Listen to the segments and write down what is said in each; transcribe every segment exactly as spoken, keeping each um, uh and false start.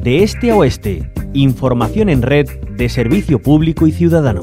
De este a oeste, información en red de servicio público y ciudadano.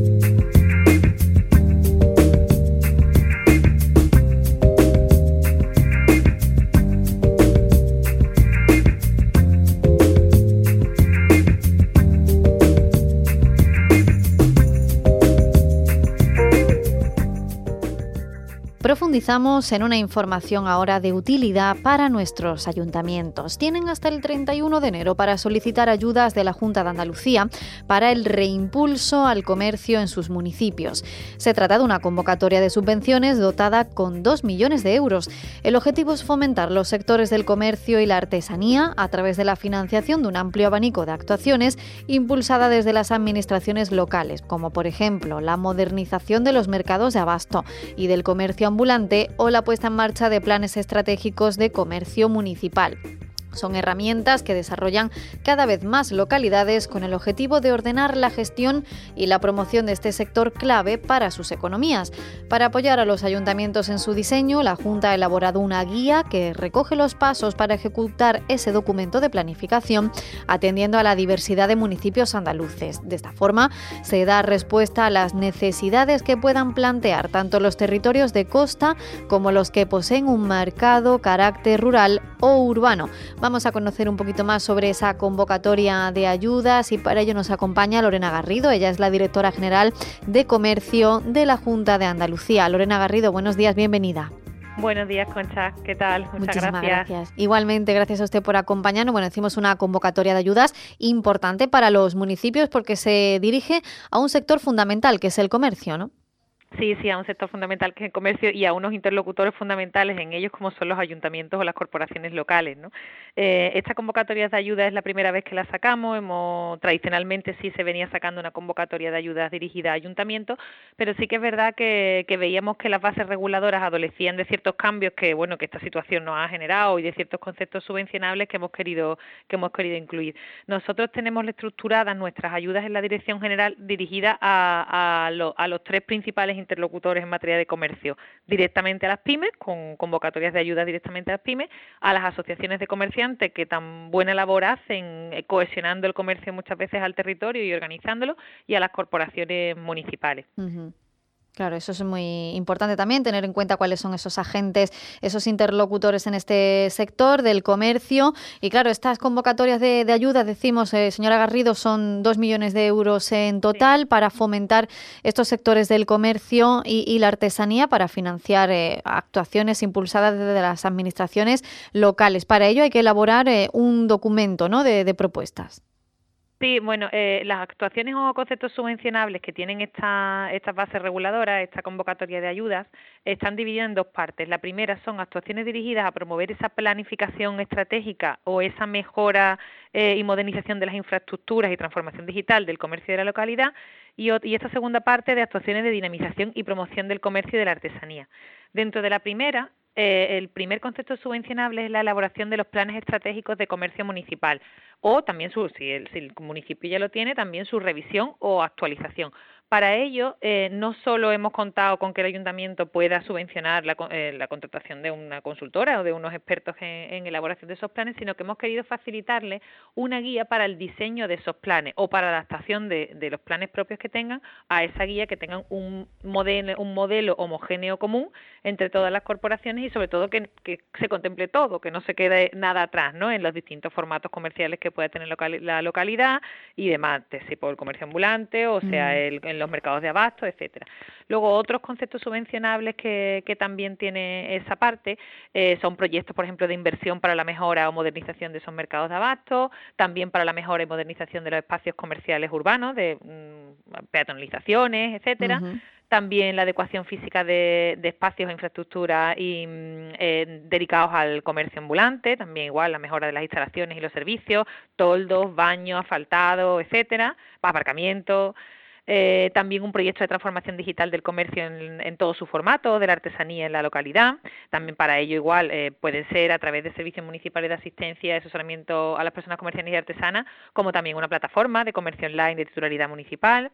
Profundizamos en una información ahora de utilidad para nuestros ayuntamientos. Tienen hasta el treinta y uno de enero para solicitar ayudas de la Junta de Andalucía para el reimpulso al comercio en sus municipios. Se trata de una convocatoria de subvenciones dotada con dos millones de euros. El objetivo es fomentar los sectores del comercio y la artesanía a través de la financiación de un amplio abanico de actuaciones impulsada desde las administraciones locales, como por ejemplo la modernización de los mercados de abasto y del comercio ambulante o la puesta en marcha de planes estratégicos de comercio municipal. Son herramientas que desarrollan cada vez más localidades con el objetivo de ordenar la gestión y la promoción de este sector clave para sus economías. Para apoyar a los ayuntamientos en su diseño, la Junta ha elaborado una guía que recoge los pasos para ejecutar ese documento de planificación, atendiendo a la diversidad de municipios andaluces. De esta forma, se da respuesta a las necesidades que puedan plantear tanto los territorios de costa como los que poseen un marcado carácter rural o urbano. Vamos a conocer un poquito más sobre esa convocatoria de ayudas y para ello nos acompaña Lorena Garrido. Ella es la directora general de Comercio de la Junta de Andalucía. Lorena Garrido, buenos días, bienvenida. Buenos días, Concha. ¿Qué tal? Muchas Muchísimas gracias. gracias. Igualmente, gracias a usted por acompañarnos. Bueno, decimos una convocatoria de ayudas importante para los municipios porque se dirige a un sector fundamental que es el comercio, ¿no? Sí, sí, a un sector fundamental que es el comercio y a unos interlocutores fundamentales en ellos como son los ayuntamientos o las corporaciones locales, ¿no? Eh, esta convocatoria de ayuda es la primera vez que la sacamos. Hemos tradicionalmente sí se venía sacando una convocatoria de ayudas dirigida a ayuntamientos, pero sí que es verdad que, que veíamos que las bases reguladoras adolecían de ciertos cambios que bueno que esta situación nos ha generado y de ciertos conceptos subvencionables que hemos querido que hemos querido incluir. Nosotros tenemos estructuradas nuestras ayudas en la Dirección General dirigidas a, a, lo, a los tres principales interlocutores en materia de comercio, directamente a las pymes, con convocatorias de ayuda directamente a las pymes, a las asociaciones de comerciantes que tan buena labor hacen eh, cohesionando el comercio muchas veces al territorio y organizándolo, y a las corporaciones municipales. Uh-huh. Claro, eso es muy importante también, tener en cuenta cuáles son esos agentes, esos interlocutores en este sector del comercio. Y claro, estas convocatorias de, de ayuda, decimos, eh, señora Garrido, son dos millones de euros en total sí. para fomentar estos sectores del comercio y, y la artesanía para financiar eh, actuaciones impulsadas desde las administraciones locales. Para ello hay que elaborar eh, un documento, ¿no?, de, de propuestas. Sí, bueno, eh, las actuaciones o conceptos subvencionables que tienen esta, estas bases reguladoras, esta convocatoria de ayudas, están divididas en dos partes. La primera son actuaciones dirigidas a promover esa planificación estratégica o esa mejora eh, y modernización de las infraestructuras y transformación digital del comercio de la localidad, y, y esta segunda parte de actuaciones de dinamización y promoción del comercio y de la artesanía. Dentro de la primera, Eh, el primer concepto subvencionable es la elaboración de los planes estratégicos de comercio municipal o también, su, si, el, si el municipio ya lo tiene, también su revisión o actualización. Para ello, eh, no solo hemos contado con que el ayuntamiento pueda subvencionar la, eh, la contratación de una consultora o de unos expertos en, en elaboración de esos planes, sino que hemos querido facilitarle una guía para el diseño de esos planes o para la adaptación de, de los planes propios que tengan a esa guía, que tengan un modelo, un modelo homogéneo común entre todas las corporaciones y sobre todo que, que se contemple todo, que no se quede nada atrás, ¿no?, en los distintos formatos comerciales que pueda tener local, la localidad y demás, si por el comercio ambulante o sea mm. el, el los mercados de abasto, etcétera. Luego, otros conceptos subvencionables que, que también tiene esa parte eh, son proyectos, por ejemplo, de inversión para la mejora o modernización de esos mercados de abasto, también para la mejora y modernización de los espacios comerciales urbanos, de mmm, peatonalizaciones, etcétera. Uh-huh. También la adecuación física de, de espacios e infraestructuras y eh, dedicados al comercio ambulante, también igual la mejora de las instalaciones y los servicios, toldos, baños, asfaltados, etcétera, aparcamientos. Eh, también un proyecto de transformación digital del comercio en, en todo su formato, de la artesanía en la localidad. También para ello igual eh, pueden ser a través de servicios municipales de asistencia y asesoramiento a las personas comerciantes y artesanas, como también una plataforma de comercio online de titularidad municipal.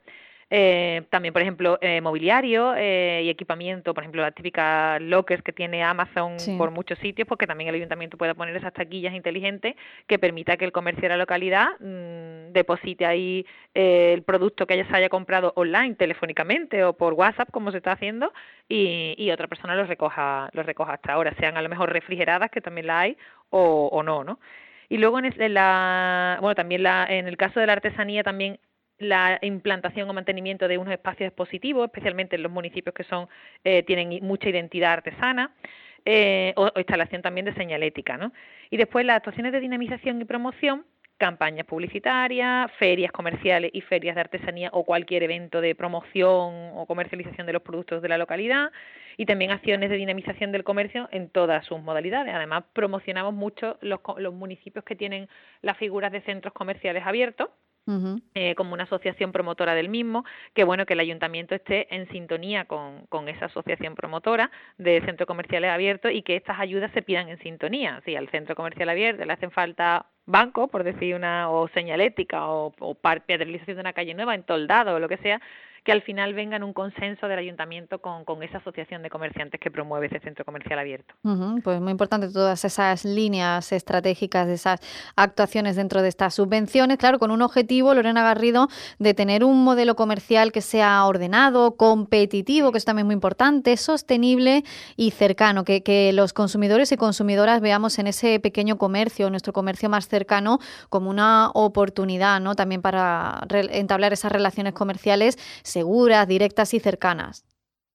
Eh, también, por ejemplo, eh, mobiliario eh, y equipamiento, por ejemplo, las típicas lockers que tiene Amazon Sí. por muchos sitios, porque también el ayuntamiento pueda poner esas taquillas inteligentes que permita que el comercio de la localidad mmm, deposite ahí eh, el producto que ella se haya comprado online, telefónicamente o por WhatsApp, como se está haciendo, y, y otra persona los recoja, los recoja hasta ahora, sean a lo mejor refrigeradas, que también la hay, o, o no, ¿no? Y luego en, en la, bueno, también la, en el caso de la artesanía también la implantación o mantenimiento de unos espacios expositivos, especialmente en los municipios que son eh, tienen mucha identidad artesana, eh, o, o instalación también de señalética, ¿no? Y después las actuaciones de dinamización y promoción, campañas publicitarias, ferias comerciales y ferias de artesanía o cualquier evento de promoción o comercialización de los productos de la localidad, y también acciones de dinamización del comercio en todas sus modalidades. Además, promocionamos mucho los, los municipios que tienen las figuras de centros comerciales abiertos, Uh-huh. Eh, como una asociación promotora del mismo, que bueno que el ayuntamiento esté en sintonía con, con esa asociación promotora de centros comerciales abiertos y que estas ayudas se pidan en sintonía. Si al centro comercial abierto le hacen falta bancos, por decir una, o señalética, o, o peatonalización de una calle nueva, entoldado o lo que sea, que al final venga en un consenso del ayuntamiento con, con esa asociación de comerciantes que promueve ese centro comercial abierto. Uh-huh. Pues muy importante todas esas líneas estratégicas, de esas actuaciones dentro de estas subvenciones, claro, con un objetivo, Lorena Garrido, de tener un modelo comercial que sea ordenado, competitivo, que es también muy importante, sostenible y cercano, que, que los consumidores y consumidoras veamos en ese pequeño comercio, nuestro comercio más cercano, como una oportunidad, ¿no? También para re- entablar esas relaciones comerciales seguras, directas y cercanas.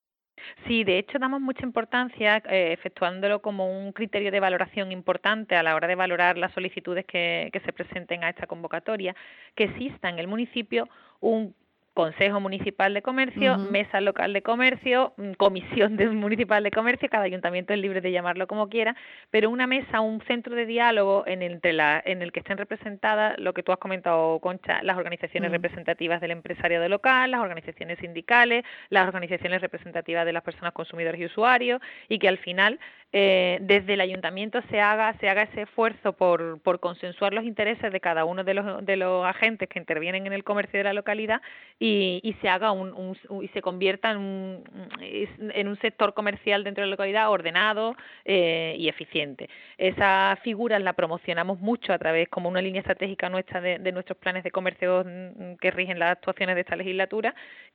Sí, de hecho damos mucha importancia, eh, efectuándolo como un criterio de valoración importante a la hora de valorar las solicitudes que, que se presenten a esta convocatoria, que exista en el municipio un Consejo Municipal de Comercio, Uh-huh. Mesa Local de Comercio, Comisión de Municipal de Comercio, cada ayuntamiento es libre de llamarlo como quiera, pero una mesa, un centro de diálogo en el, entre la, en el que estén representadas, lo que tú has comentado, Concha, las organizaciones Uh-huh. representativas del empresariado local, las organizaciones sindicales, las organizaciones representativas de las personas consumidores y usuarios, y que al final eh, desde el ayuntamiento se haga se haga ese esfuerzo por, por consensuar los intereses de cada uno de los, de los agentes que intervienen en el comercio de la localidad y, y se haga un, un, un y se convierta en un, en un sector comercial dentro de la localidad ordenado eh, y eficiente. Esa figura la promocionamos mucho a través como una línea estratégica nuestra de, de nuestros planes de comercio que rigen las actuaciones de esta legislatura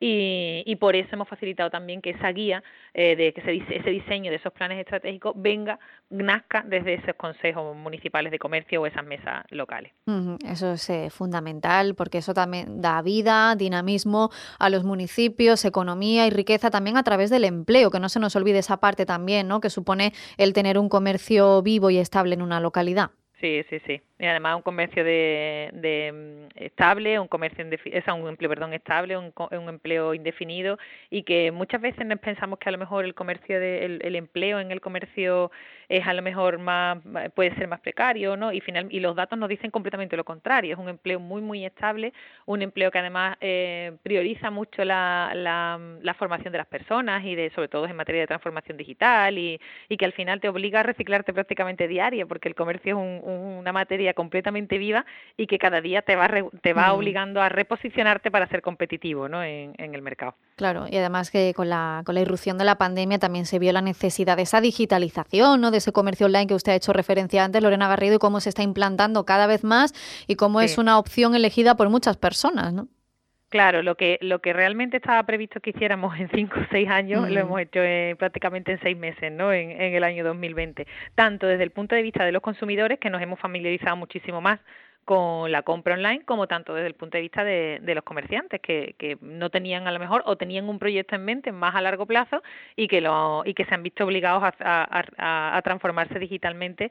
y, y por eso hemos facilitado también que esa guía eh, de que se, ese diseño de esos planes estratégicos venga, nazca desde esos consejos municipales de comercio o esas mesas locales. Uh-huh. Eso es eh, fundamental porque eso también da vida, dinamismo a los municipios, economía y riqueza también a través del empleo, que no se nos olvide esa parte también, ¿no? Que supone el tener un comercio vivo y estable en una localidad. Sí, sí, sí. Y además un comercio de, de estable, un comercio es un empleo, perdón, estable, un, un empleo indefinido y que muchas veces nos pensamos que a lo mejor el comercio de, el, el empleo en el comercio es a lo mejor más puede ser más precario, ¿no? Y final y los datos nos dicen completamente lo contrario. Es un empleo muy muy estable, un empleo que además eh, prioriza mucho la, la, la formación de las personas y de sobre todo en materia de transformación digital y, y que al final te obliga a reciclarte prácticamente diario porque el comercio es un, un, una materia completamente viva y que cada día te va re, te va mm. obligando a reposicionarte para ser competitivo, ¿no? en, en el mercado. Claro, y además que con la con la irrupción de la pandemia también se vio la necesidad de esa digitalización, ¿no? De ese comercio online que usted ha hecho referencia antes, Lorena Garrido, y cómo se está implantando cada vez más y cómo sí. es una opción elegida por muchas personas, ¿no? Claro, lo que lo que realmente estaba previsto que hiciéramos en cinco o seis años, mm. lo hemos hecho en, prácticamente en seis meses, ¿no? En, en el año dos mil veinte. Tanto desde el punto de vista de los consumidores, que nos hemos familiarizado muchísimo más con la compra online, como tanto desde el punto de vista de, de los comerciantes, que, que no tenían a lo mejor, o tenían un proyecto en mente más a largo plazo y que lo y que se han visto obligados a, a, a, a transformarse digitalmente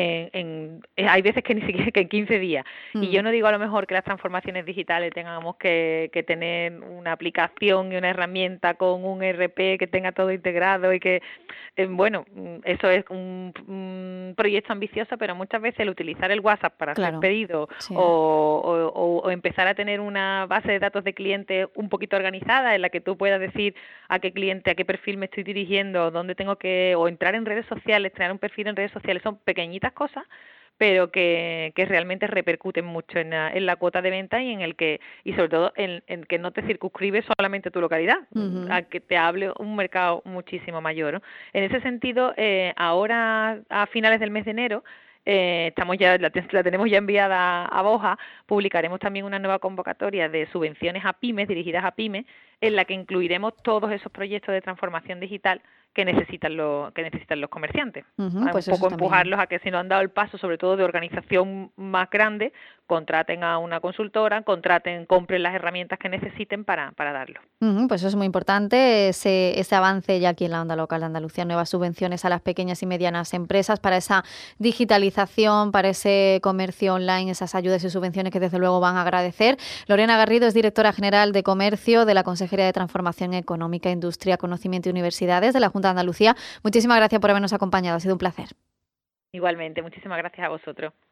en, en, hay veces que ni siquiera que en quince días. Mm. Y yo no digo a lo mejor que las transformaciones digitales tengamos que, que tener una aplicación y una herramienta con un E R P que tenga todo integrado y que, eh, bueno, eso es un, un proyecto ambicioso, pero muchas veces el utilizar el WhatsApp para claro. hacer pedidos Sí. O, o, o empezar a tener una base de datos de clientes un poquito organizada en la que tú puedas decir a qué cliente, a qué perfil me estoy dirigiendo, dónde tengo que, o entrar en redes sociales, crear un perfil en redes sociales, son pequeñitas cosas, pero que, que realmente repercuten mucho en la, en la cuota de venta y en el que y sobre todo en, en que no te circunscribe solamente tu localidad, uh-huh. a que te hable un mercado muchísimo mayor, ¿no? En ese sentido, eh, ahora a finales del mes de enero, Eh, estamos ya la, la tenemos ya enviada a Boja, publicaremos también una nueva convocatoria de subvenciones a pymes, dirigidas a pymes, en la que incluiremos todos esos proyectos de transformación digital que necesitan los que necesitan los comerciantes. Uh-huh, pues un poco empujarlos también. a que si no han dado el paso, sobre todo de organización más grande, contraten a una consultora, contraten, compren las herramientas que necesiten para, para darlo. Uh-huh, pues eso es muy importante, ese, ese avance ya aquí en la onda local de Andalucía, nuevas subvenciones a las pequeñas y medianas empresas para esa digitalización, para ese comercio online, esas ayudas y subvenciones que desde luego van a agradecer. Lorena Garrido es directora general de Comercio de la Consejería de Transformación Económica, Industria, Conocimiento y Universidades de la Junta de Andalucía. Muchísimas gracias por habernos acompañado, ha sido un placer. Igualmente, muchísimas gracias a vosotros.